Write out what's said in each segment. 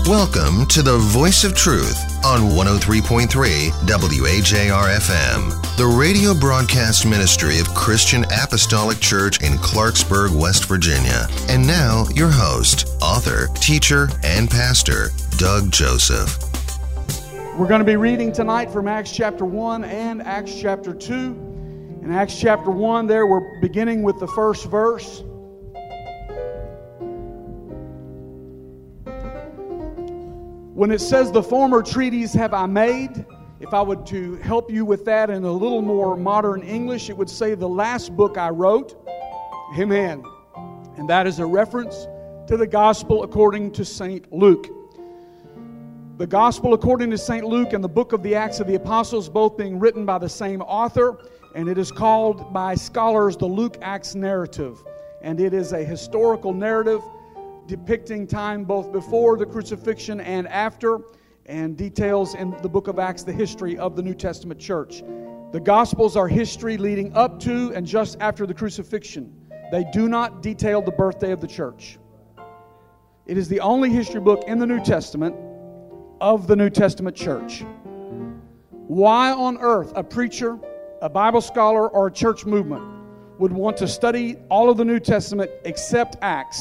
Welcome to the Voice of Truth on 103.3 WAJR-FM, the radio broadcast ministry of Christian Apostolic Church in Clarksburg, West Virginia. And now, your host, author, teacher, and pastor, Doug Joseph. We're going to be reading tonight from Acts chapter 1 and Acts chapter 2. In Acts chapter 1, there we're beginning with the first verse. When it says, "The former treaties have I made," if I would to help you with that in a little more modern English, it would say, "The last book I wrote." Amen. And that is a reference to the Gospel according to St. Luke. The Gospel according to St. Luke and the book of the Acts of the Apostles, both being written by the same author, and it is called by scholars the Luke-Acts narrative. And it is a historical narrative depicting time both before the crucifixion and after, and details in the book of Acts the history of the New Testament church. The Gospels are history leading up to and just after the crucifixion. They do not detail the birthday of the church. It is the only history book in the New Testament of the New Testament church. Why on earth a preacher, a Bible scholar, or a church movement would want to study all of the New Testament except Acts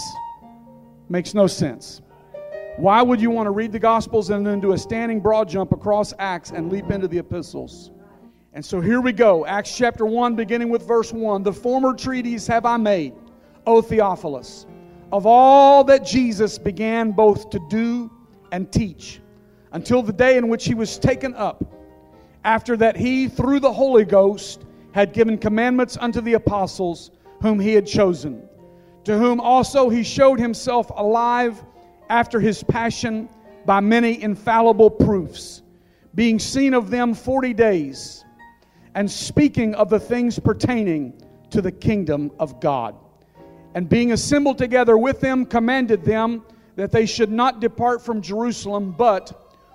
makes no sense. Why would you want to read the Gospels and then do a standing broad jump across Acts and leap into the epistles? And so here we go. Acts chapter 1, beginning with verse 1. "The former treaties have I made, O Theophilus, of all that Jesus began both to do and teach, until the day in which he was taken up, after that he, through the Holy Ghost, had given commandments unto the apostles whom he had chosen, to whom also he showed himself alive after his passion by many infallible proofs, being seen of them 40 days, and speaking of the things pertaining to the kingdom of God. And being assembled together with them, commanded them that they should not depart from Jerusalem, but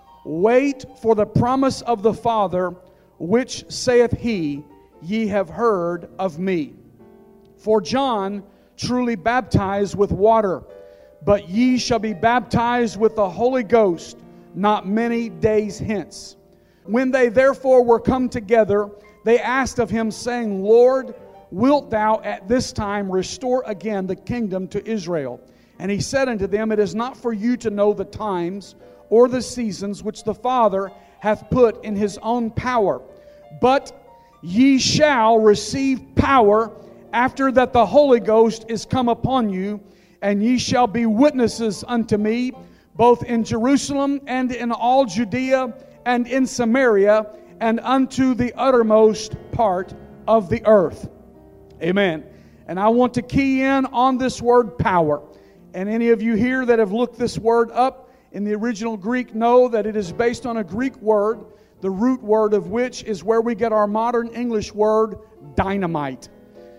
wait for the promise of the Father, which saith he, Ye have heard of me. For John truly baptized with water, but ye shall be baptized with the Holy Ghost not many days hence. When they therefore were come together, they asked of him, saying, Lord, wilt thou at this time restore again the kingdom to Israel? And he said unto them, It is not for you to know the times or the seasons which the Father hath put in his own power, but ye shall receive power after that the Holy Ghost is come upon you, and ye shall be witnesses unto me, both in Jerusalem and in all Judea and in Samaria, and unto the uttermost part of the earth. Amen. And I want to key in on this word power. And any of you here that have looked this word up in the original Greek know that it is based on a Greek word, the root word of which is where we get our modern English word dynamite.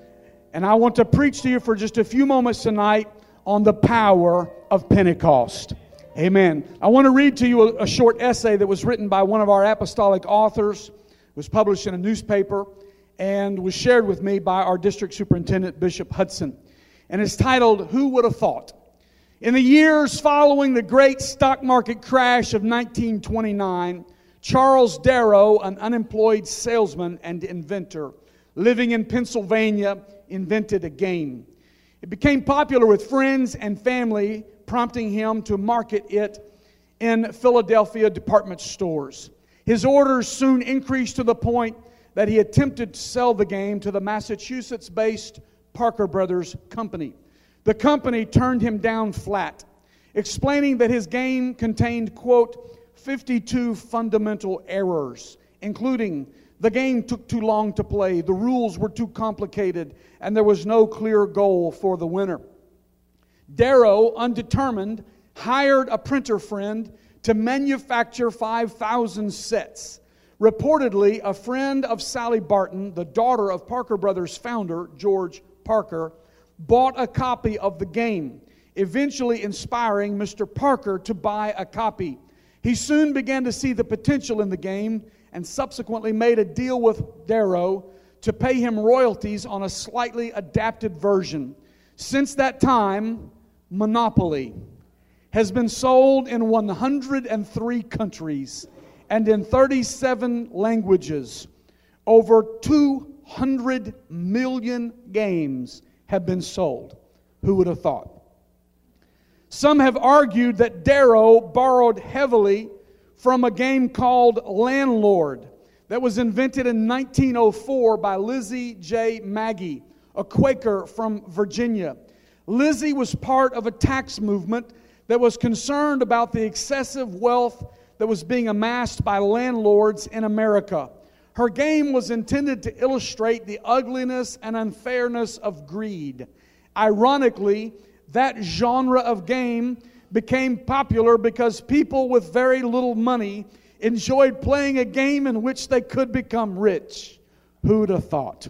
And I want to preach to you for just a few moments tonight on the power of Pentecost. Amen. I want to read to you a short essay that was written by one of our apostolic authors. It was published in a newspaper and was shared with me by our district superintendent, Bishop Hudson. And it's titled, Who Would Have Thought? In the years following the great stock market crash of 1929, Charles Darrow, an unemployed salesman and inventor living in Pennsylvania, invented a game. It became popular with friends and family, prompting him to market it in Philadelphia department stores. His orders soon increased to the point that he attempted to sell the game to the Massachusetts-based Parker Brothers Company. The company turned him down flat, explaining that his game contained, quote, 52 fundamental errors, including the game took too long to play, the rules were too complicated, and there was no clear goal for the winner. Darrow, undetermined, hired a printer friend to manufacture 5,000 sets. Reportedly, a friend of Sally Barton, the daughter of Parker Brothers founder George Parker, bought a copy of the game, eventually inspiring Mr. Parker to buy a copy. He soon began to see the potential in the game and subsequently made a deal with Darrow to pay him royalties on a slightly adapted version. Since that time, Monopoly has been sold in 103 countries and in 37 languages. Over 200 million games have been sold. Who would have thought? Some have argued that Darrow borrowed heavily from a game called Landlord that was invented in 1904 by Lizzie J. Magie, a Quaker from Virginia. Lizzie was part of a tax movement that was concerned about the excessive wealth that was being amassed by landlords in America. Her game was intended to illustrate the ugliness and unfairness of greed. Ironically, that genre of game became popular because people with very little money enjoyed playing a game in which they could become rich. Who'd have thought?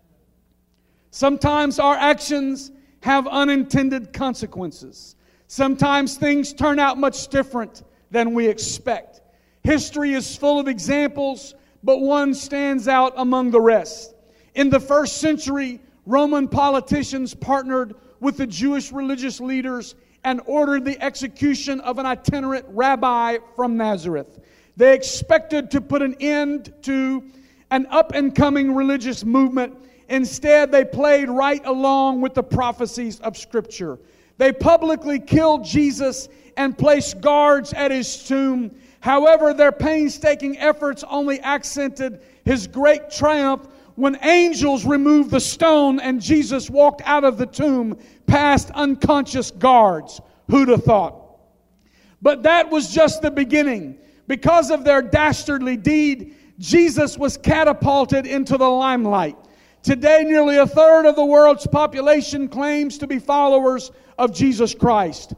Sometimes our actions have unintended consequences. Sometimes things turn out much different than we expect. History is full of examples, but one stands out among the rest. In the first century, Roman politicians partnered with the Jewish religious leaders and ordered the execution of an itinerant rabbi from Nazareth. They expected to put an end to an up-and-coming religious movement. Instead, they played right along with the prophecies of Scripture. They publicly killed Jesus and placed guards at his tomb. However, their painstaking efforts only accented his great triumph when angels removed the stone and Jesus walked out of the tomb past unconscious guards. Who'd have thought? But that was just the beginning. Because of their dastardly deed, Jesus was catapulted into the limelight. Today, nearly a third of the world's population claims to be followers of Jesus Christ.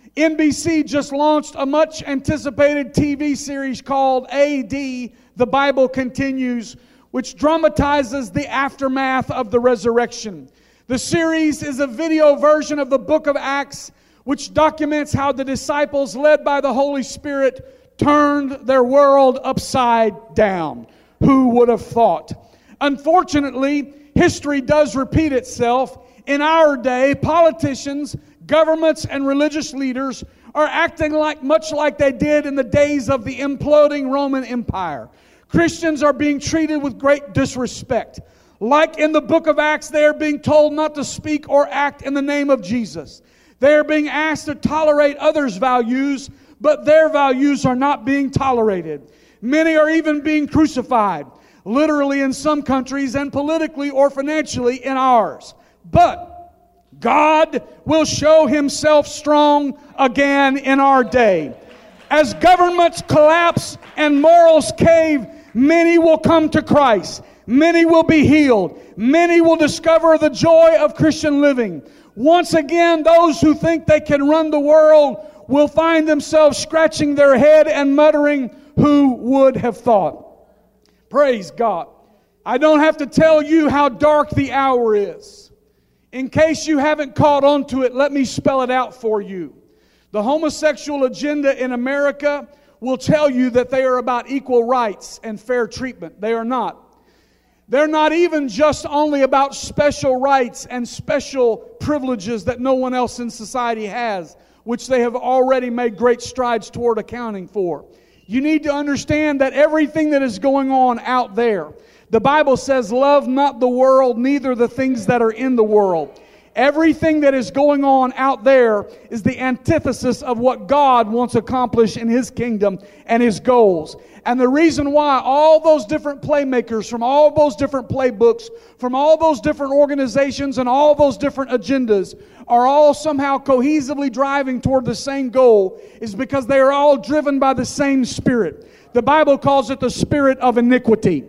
NBC just launched a much anticipated TV series called A.D. The Bible Continues, which dramatizes the aftermath of the resurrection. The series is a video version of the book of Acts, which documents how the disciples, led by the Holy Spirit, turned their world upside down. Who would have thought? Unfortunately, history does repeat itself. In our day, politicians, governments, and religious leaders are acting much like they did in the days of the imploding Roman Empire. Christians are being treated with great disrespect. Like in the book of Acts, they are being told not to speak or act in the name of Jesus. They are being asked to tolerate others' values, but their values are not being tolerated. Many are even being crucified, literally in some countries and politically or financially in ours. But God will show Himself strong again in our day. As governments collapse and morals cave, many will come to Christ. Many will be healed. Many will discover the joy of Christian living. Once again, those who think they can run the world will find themselves scratching their head and muttering, "Who would have thought?" Praise God. I don't have to tell you how dark the hour is. In case you haven't caught on to it, let me spell it out for you. The homosexual agenda in America will tell you that they are about equal rights and fair treatment. They are not. They're not even just only about special rights and special privileges that no one else in society has, which they have already made great strides toward accounting for. You need to understand that everything that is going on out there, the Bible says, "Love not the world, neither the things that are in the world." Everything that is going on out there is the antithesis of what God wants to accomplish in His kingdom and His goals. And the reason why all those different playmakers from all those different playbooks, from all those different organizations and all those different agendas are all somehow cohesively driving toward the same goal is because they are all driven by the same spirit. The Bible calls it the spirit of iniquity.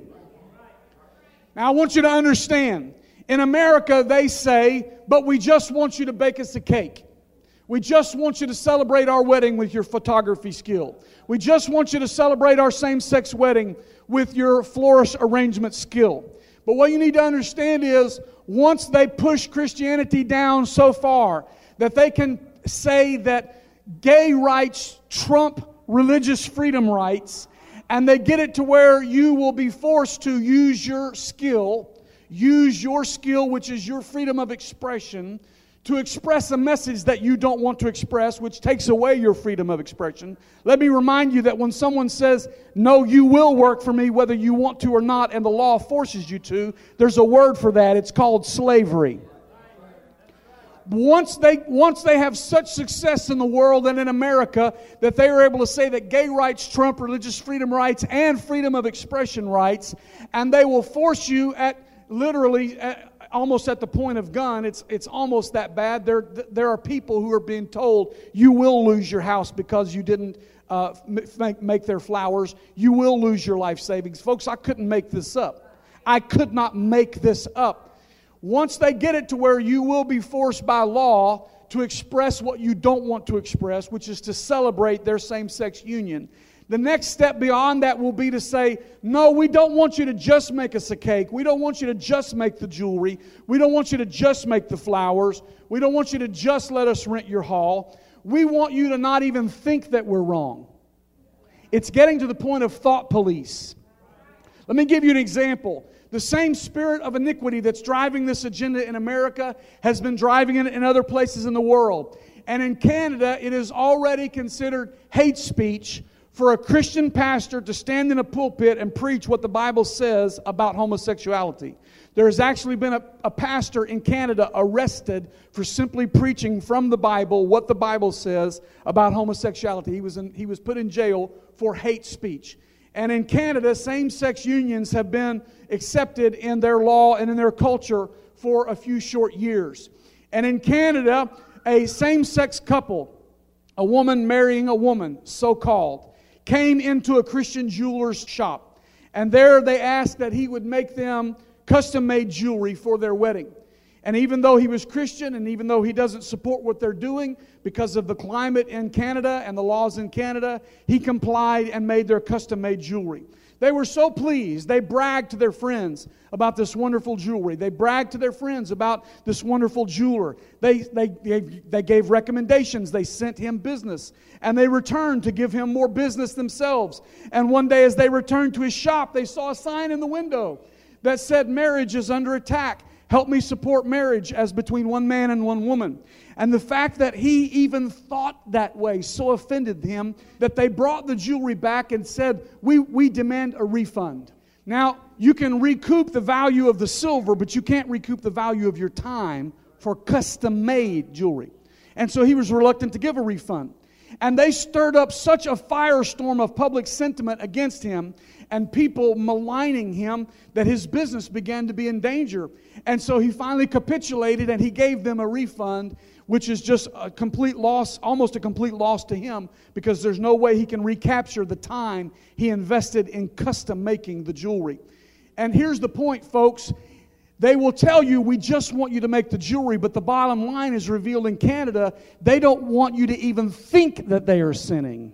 Now I want you to understand, in America they say, "But we just want you to bake us a cake. We just want you to celebrate our wedding with your photography skill. We just want you to celebrate our same-sex wedding with your florist arrangement skill." But what you need to understand is, once they push Christianity down so far that they can say that gay rights trump religious freedom rights, and they get it to where you will be forced to use your skill, which is your freedom of expression, to express a message that you don't want to express, which takes away your freedom of expression. Let me remind you that when someone says, no, you will work for me whether you want to or not, and the law forces you to, there's a word for that. It's called slavery. Once they have such success in the world and in America that they are able to say that gay rights trump religious freedom rights and freedom of expression rights, and they will force you at literally almost at the point of gun. It's almost that bad. There are people who are being told, you will lose your house because you didn't make their flowers. You will lose your life savings. Folks, I couldn't make this up. I could not make this up. Once they get it to where you will be forced by law to express what you don't want to express, which is to celebrate their same-sex union, the next step beyond that will be to say, no, we don't want you to just make us a cake. We don't want you to just make the jewelry. We don't want you to just make the flowers. We don't want you to just let us rent your hall. We want you to not even think that we're wrong. It's getting to the point of thought police. Let me give you an example. The same spirit of iniquity that's driving this agenda in America has been driving it in other places in the world. And in Canada, it is already considered hate speech for a Christian pastor to stand in a pulpit and preach what the Bible says about homosexuality. There has actually been a pastor in Canada arrested for simply preaching from the Bible what the Bible says about homosexuality. He was put in jail for hate speech. And in Canada, same-sex unions have been accepted in their law and in their culture for a few short years. And in Canada, a same-sex couple, a woman marrying a woman, so-called, came into a Christian jeweler's shop. And there they asked that he would make them custom-made jewelry for their wedding. And even though he was Christian, and even though he doesn't support what they're doing because of the climate in Canada and the laws in Canada, he complied and made their custom-made jewelry. They were so pleased. They bragged to their friends about this wonderful jewelry. They bragged to their friends about this wonderful jeweler. They gave recommendations. They sent him business. And they returned to give him more business themselves. And one day as they returned to his shop, they saw a sign in the window that said, "Marriage is under attack. Help me support marriage as between one man and one woman." And the fact that he even thought that way so offended him that they brought the jewelry back and said, we demand a refund. Now, you can recoup the value of the silver, but you can't recoup the value of your time for custom-made jewelry. And so he was reluctant to give a refund. And they stirred up such a firestorm of public sentiment against him and people maligning him that his business began to be in danger. And so he finally capitulated and he gave them a refund, which is just a complete loss, almost a complete loss to him, because there's no way he can recapture the time he invested in custom making the jewelry. And here's the point, folks. They will tell you, we just want you to make the jewelry, but the bottom line is revealed in Canada. They don't want you to even think that they are sinning.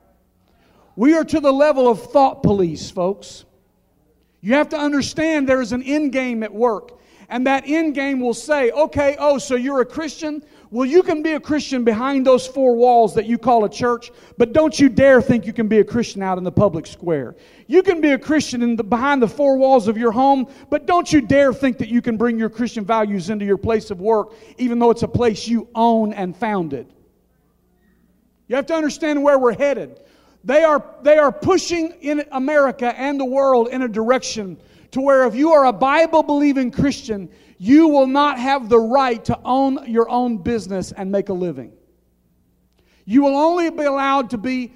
We are to the level of thought police, folks. You have to understand there is an end game at work. And that end game will say, okay, so you're a Christian? Well, you can be a Christian behind those four walls that you call a church, but don't you dare think you can be a Christian out in the public square. You can be a Christian behind the four walls of your home, but don't you dare think that you can bring your Christian values into your place of work, even though it's a place you own and founded. You have to understand where we're headed. They are pushing in America and the world in a direction to where if you are a Bible-believing Christian, you will not have the right to own your own business and make a living. You will only be allowed to be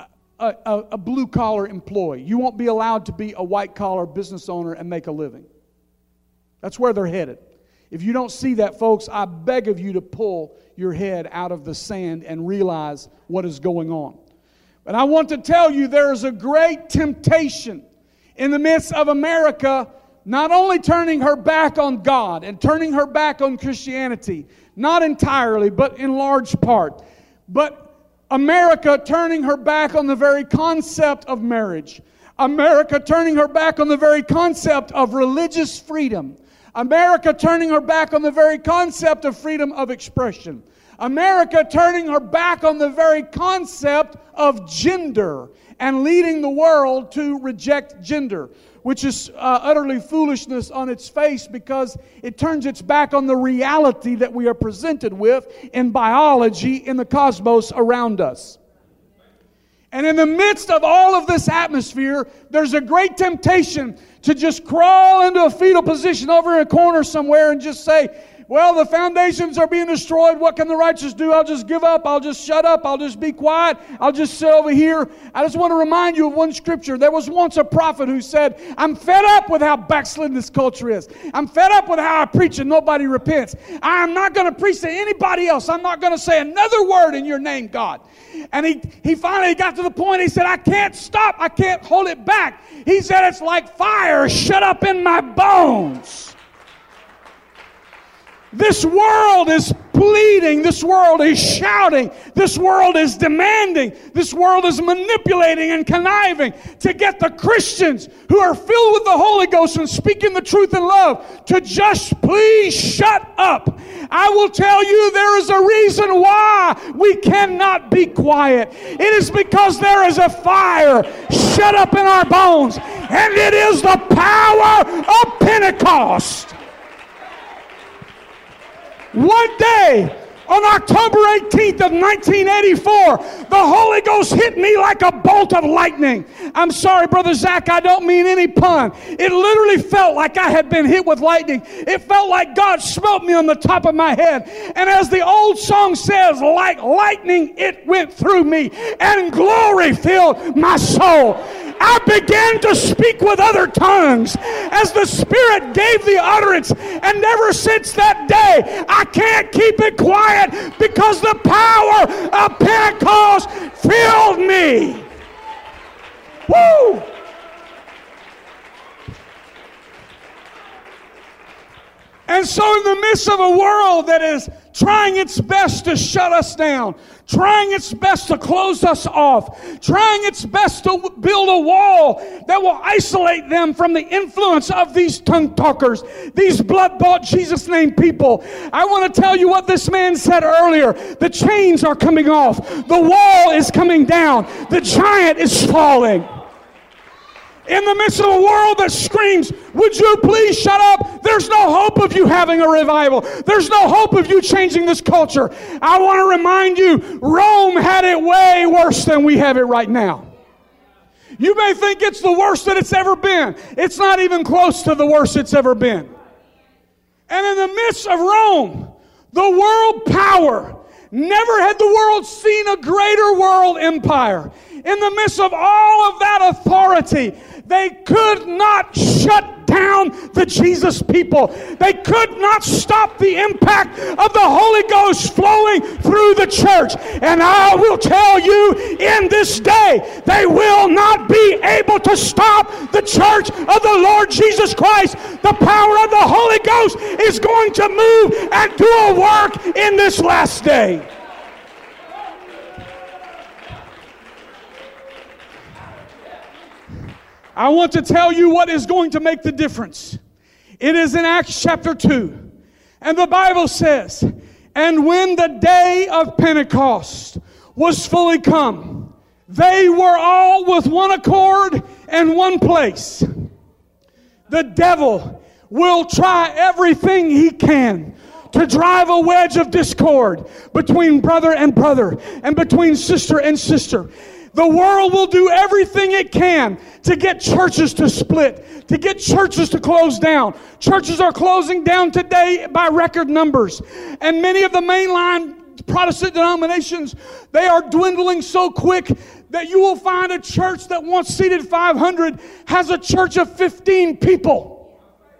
a blue-collar employee. You won't be allowed to be a white-collar business owner and make a living. That's where they're headed. If you don't see that, folks, I beg of you to pull your head out of the sand and realize what is going on. But I want to tell you there is a great temptation in the midst of America, not only turning her back on God and turning her back on Christianity, not entirely, but in large part, but America turning her back on the very concept of marriage, America turning her back on the very concept of religious freedom, America turning her back on the very concept of freedom of expression, America turning her back on the very concept of gender and leading the world to reject gender, which is utterly foolishness on its face because it turns its back on the reality that we are presented with in biology in the cosmos around us. And in the midst of all of this atmosphere, there's a great temptation to just crawl into a fetal position over in a corner somewhere and just say, well, the foundations are being destroyed. What can the righteous do? I'll just give up. I'll just shut up. I'll just be quiet. I'll just sit over here. I just want to remind you of one scripture. There was once a prophet who said, I'm fed up with how backslidden this culture is. I'm fed up with how I preach and nobody repents. I'm not going to preach to anybody else. I'm not going to say another word in your name, God. And he finally got to the point, he said, I can't stop. I can't hold it back. He said, it's like fire shut up in my bones. This world is pleading. This world is shouting. This world is demanding. This world is manipulating and conniving to get the Christians who are filled with the Holy Ghost and speaking the truth in love to just please shut up. I will tell you there is a reason why we cannot be quiet. It is because there is a fire shut up in our bones, and it is the power of Pentecost. One day, on October 18th of 1984, the Holy Ghost hit me like a bolt of lightning. I'm sorry, Brother Zach, I don't mean any pun. It literally felt like I had been hit with lightning. It felt like God smote me on the top of my head. And as the old song says, like lightning, it went through me, and glory filled my soul. I began to speak with other tongues as the Spirit gave the utterance. And ever since that day, I can't keep it quiet because the power of Pentecost filled me. Woo! And so in the midst of a world that is trying its best to shut us down, trying its best to close us off, trying its best to build a wall that will isolate them from the influence of these tongue talkers, these blood-bought Jesus-name people. I want to tell you what this man said earlier. The chains are coming off. The wall is coming down. The giant is falling. In the midst of a world that screams, would you please shut up? There's no hope of you having a revival. There's no hope of you changing this culture. I want to remind you, Rome had it way worse than we have it right now. You may think it's the worst that it's ever been. It's not even close to the worst it's ever been. And in the midst of Rome, the world power, never had the world seen a greater world empire. In the midst of all of that authority, they could not shut down the Jesus people. They could not stop the impact of the Holy Ghost flowing through the church. And I will tell you, in this day, they will not be able to stop the church of the Lord Jesus Christ. The power of the Holy Ghost is going to move and do a work in this last day. I want to tell you what is going to make the difference. It is in Acts chapter 2. And the Bible says, and when the day of Pentecost was fully come, they were all with one accord and one place. The devil will try everything he can to drive a wedge of discord between brother and brother and between sister and sister. The world will do everything it can to get churches to split, to get churches to close down. Churches are closing down today by record numbers. And many of the mainline Protestant denominations, they are dwindling so quick that you will find a church that once seated 500 has a church of 15 people.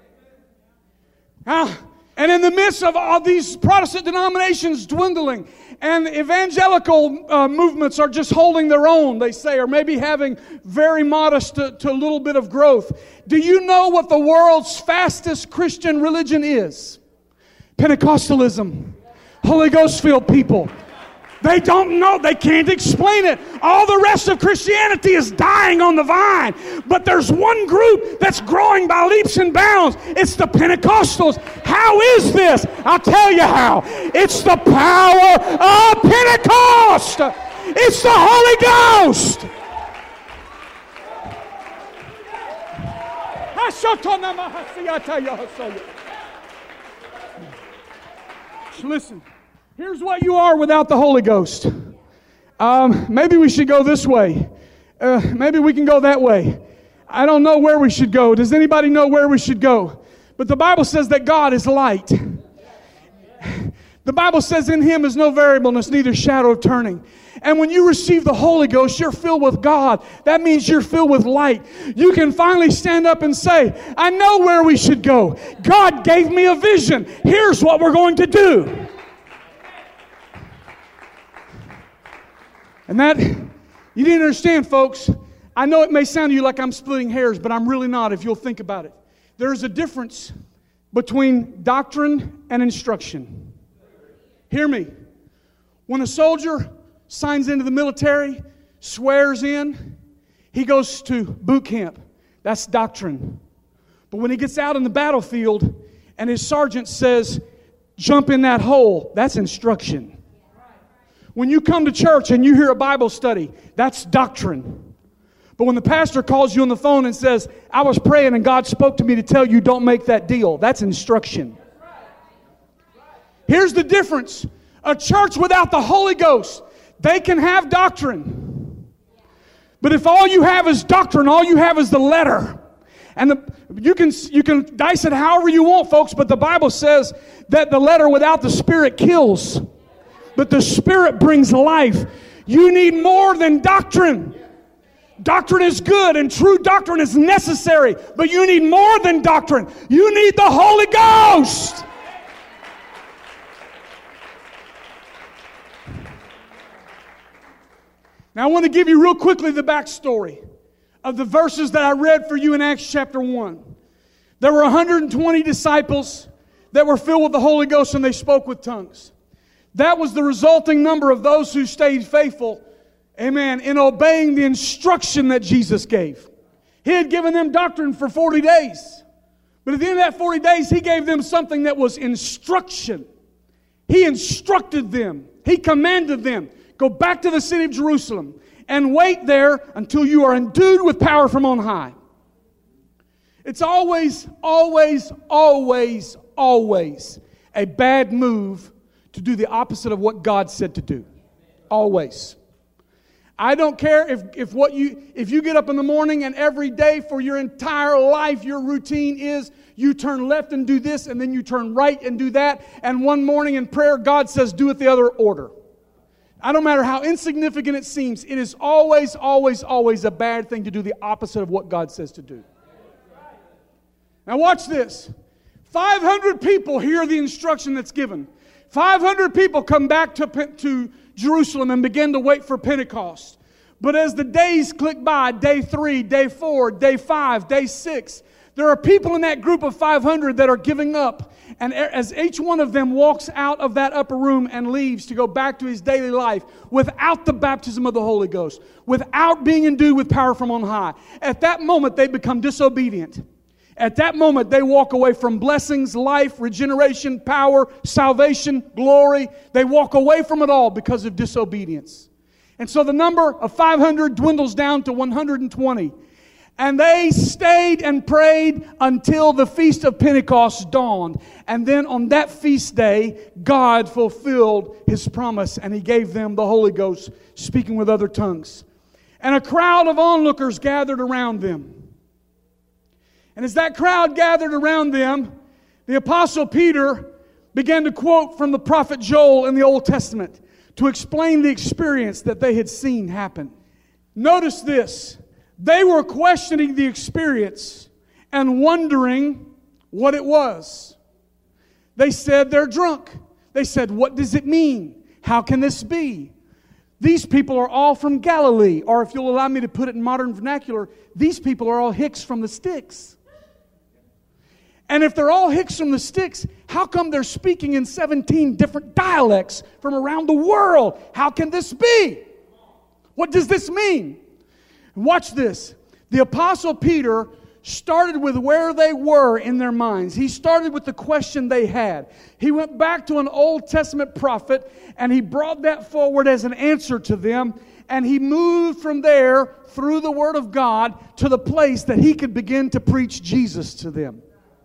And in the midst of all these Protestant denominations dwindling, and evangelical movements are just holding their own, they say, or maybe having very modest to a little bit of growth. Do you know what the world's fastest Christian religion is? Pentecostalism. Holy Ghost-filled people. They don't know. They can't explain it. All the rest of Christianity is dying on the vine. But there's one group that's growing by leaps and bounds. It's the Pentecostals. How is this? I'll tell you how. It's the power of Pentecost. It's the Holy Ghost. Listen. Here's what you are without the Holy Ghost. Maybe we should go this way. Maybe we can go that way. I don't know where we should go. Does anybody know where we should go? But the Bible says that God is light. The Bible says in Him is no variableness, neither shadow of turning. And when you receive the Holy Ghost, you're filled with God. That means you're filled with light. You can finally stand up and say, I know where we should go. God gave me a vision. Here's what we're going to do. And that, you didn't understand, folks. I know it may sound to you like I'm splitting hairs, but I'm really not if you'll think about it. There's a difference between doctrine and instruction. Hear me. When a soldier signs into the military, swears in, he goes to boot camp. That's doctrine. But when he gets out in the battlefield and his sergeant says, jump in that hole, that's instruction. When you come to church and you hear a Bible study, that's doctrine. But when the pastor calls you on the phone and says, I was praying and God spoke to me to tell you don't make that deal, that's instruction. Here's the difference. A church without the Holy Ghost, they can have doctrine. But if all you have is doctrine, all you have is the letter, and you can dice it however you want, folks, but the Bible says that the letter without the Spirit kills. But the Spirit brings life. You need more than doctrine. Doctrine is good and true doctrine is necessary. But you need more than doctrine. You need the Holy Ghost. Now I want to give you real quickly the backstory of the verses that I read for you in Acts chapter 1. There were 120 disciples that were filled with the Holy Ghost and they spoke with tongues. That was the resulting number of those who stayed faithful, amen, in obeying the instruction that Jesus gave. He had given them doctrine for 40 days. But at the end of that 40 days, He gave them something that was instruction. He instructed them. He commanded them, go back to the city of Jerusalem and wait there until you are endued with power from on high. It's always, always, always, always a bad move to do the opposite of what God said to do. Always. I don't care if you get up in the morning and every day for your entire life your routine is you turn left and do this and then you turn right and do that, and one morning in prayer God says do it the other order. I don't matter how insignificant it seems, it is always, always, always a bad thing to do the opposite of what God says to do. Now watch this. 500 people hear the instruction that's given. 500 people come back to Jerusalem and begin to wait for Pentecost. But as the days click by, day 3, day 4, day 5, day 6, there are people in that group of 500 that are giving up. And as each one of them walks out of that upper room and leaves to go back to his daily life without the baptism of the Holy Ghost, without being endued with power from on high, at that moment they become disobedient. At that moment, they walk away from blessings, life, regeneration, power, salvation, glory. They walk away from it all because of disobedience. And so the number of 500 dwindles down to 120. And they stayed and prayed until the Feast of Pentecost dawned. And then on that feast day, God fulfilled His promise and He gave them the Holy Ghost, speaking with other tongues. And a crowd of onlookers gathered around them. And as that crowd gathered around them, the Apostle Peter began to quote from the prophet Joel in the Old Testament to explain the experience that they had seen happen. Notice this. They were questioning the experience and wondering what it was. They said they're drunk. They said, what does it mean? How can this be? These people are all from Galilee. Or if you'll allow me to put it in modern vernacular, these people are all hicks from the sticks. And if they're all hicks from the sticks, how come they're speaking in 17 different dialects from around the world? How can this be? What does this mean? Watch this. The Apostle Peter started with where they were in their minds. He started with the question they had. He went back to an Old Testament prophet, and he brought that forward as an answer to them. And he moved from there through the Word of God to the place that he could begin to preach Jesus to them.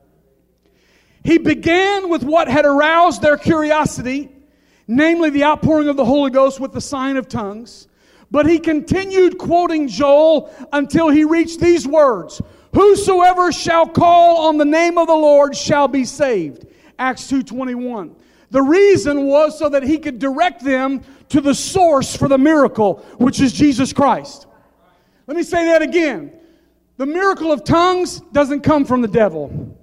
He began with what had aroused their curiosity, namely the outpouring of the Holy Ghost with the sign of tongues. But he continued quoting Joel until he reached these words, "Whosoever shall call on the name of the Lord shall be saved." Acts 2:21. The reason was so that he could direct them to the source for the miracle, which is Jesus Christ. Let me say that again. The miracle of tongues doesn't come from the devil.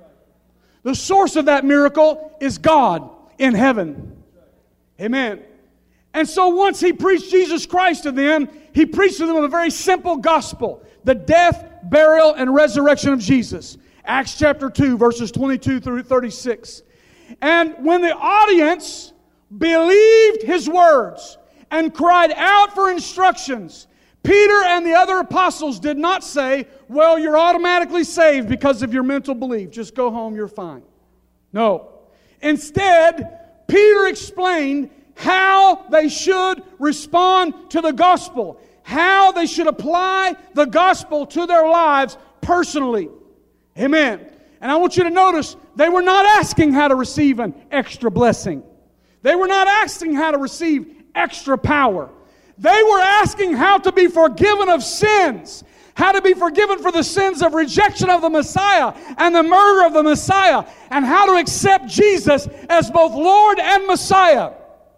The source of that miracle is God in heaven. Amen. And so once he preached Jesus Christ to them, he preached to them a very simple gospel. The death, burial, and resurrection of Jesus. Acts chapter 2, verses 22 through 36. And when the audience believed his words and cried out for instructions, Peter and the other apostles did not say, "Well, you're automatically saved because of your mental belief. Just go home, you're fine." No. Instead, Peter explained how they should respond to the gospel, how they should apply the gospel to their lives personally. Amen. And I want you to notice, they were not asking how to receive an extra blessing. They were not asking how to receive extra power. They were asking how to be forgiven of sins, how to be forgiven for the sins of rejection of the Messiah and the murder of the Messiah, and how to accept Jesus as both Lord and Messiah.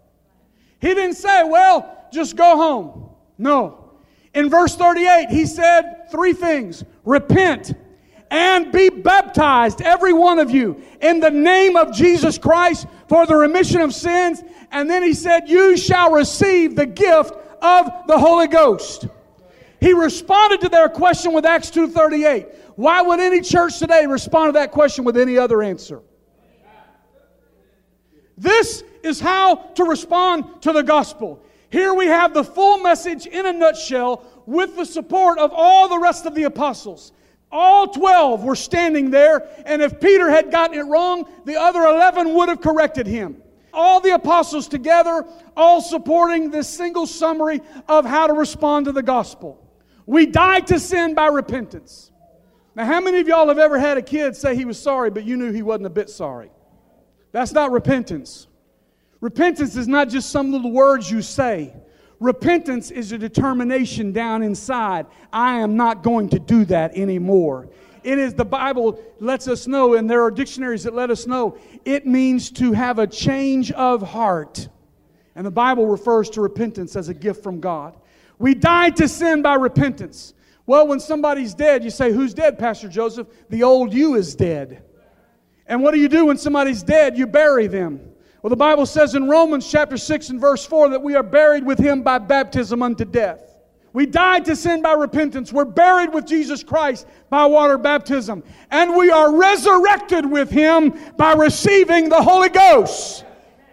He didn't say, "Well, just go home." No. In verse 38, he said three things. Repent and be baptized, every one of you, in the name of Jesus Christ for the remission of sins. And then he said, you shall receive the gift of the Holy Ghost. He responded to their question with Acts 2:38. Why would any church today respond to that question with any other answer? This is how to respond to the gospel. Here we have the full message in a nutshell with the support of all the rest of the apostles. All 12 were standing there, and if Peter had gotten it wrong, the other 11 would have corrected him. All the apostles together, all supporting this single summary of how to respond to the gospel. We died to sin by repentance. Now, how many of y'all have ever had a kid say he was sorry, but you knew he wasn't a bit sorry? That's not repentance. Repentance is not just some little words you say. Repentance is a determination down inside. I am not going to do that anymore. It is, the Bible lets us know, and there are dictionaries that let us know, it means to have a change of heart. And the Bible refers to repentance as a gift from God. We died to sin by repentance. Well, when somebody's dead, you say, who's dead, Pastor Joseph? The old you is dead. And what do you do when somebody's dead? You bury them. Well, the Bible says in Romans chapter 6 and verse 4 that we are buried with Him by baptism unto death. We died to sin by repentance. We're buried with Jesus Christ by water baptism. And we are resurrected with Him by receiving the Holy Ghost.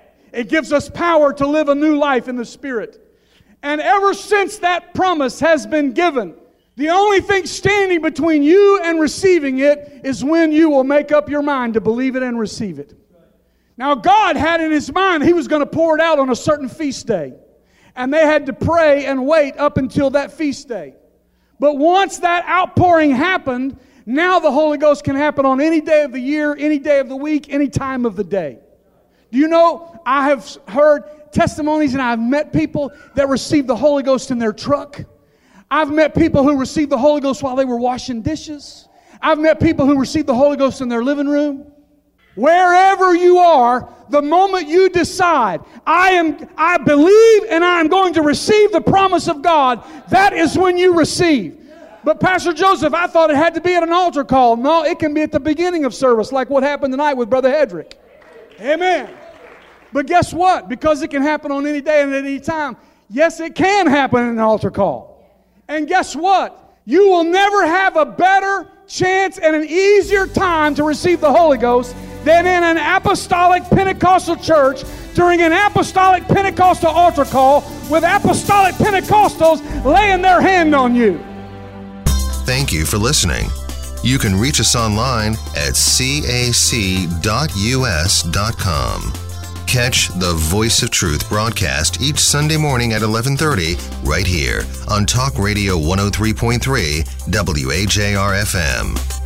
It gives us power to live a new life in the Spirit. And ever since that promise has been given, the only thing standing between you and receiving it is when you will make up your mind to believe it and receive it. Now, God had in His mind He was going to pour it out on a certain feast day. And they had to pray and wait up until that feast day. But once that outpouring happened, now the Holy Ghost can happen on any day of the year, any day of the week, any time of the day. Do you know, I have heard testimonies and I've met people that received the Holy Ghost in their truck. I've met people who received the Holy Ghost while they were washing dishes. I've met people who received the Holy Ghost in their living room. Wherever you are, the moment you decide, I believe and I am going to receive the promise of God, that is when you receive. But Pastor Joseph, I thought it had to be at an altar call. No, it can be at the beginning of service, like what happened tonight with Brother Hedrick. Amen. But guess what? Because it can happen on any day and at any time, yes, it can happen in an altar call. And guess what? You will never have a better chance and an easier time to receive the Holy Ghost than in an apostolic Pentecostal church during an apostolic Pentecostal altar call with apostolic Pentecostals laying their hand on you. Thank you for listening. You can reach us online at cac.us.com. Catch the Voice of Truth broadcast each Sunday morning at 11:30 right here on Talk Radio 103.3 WAJR FM.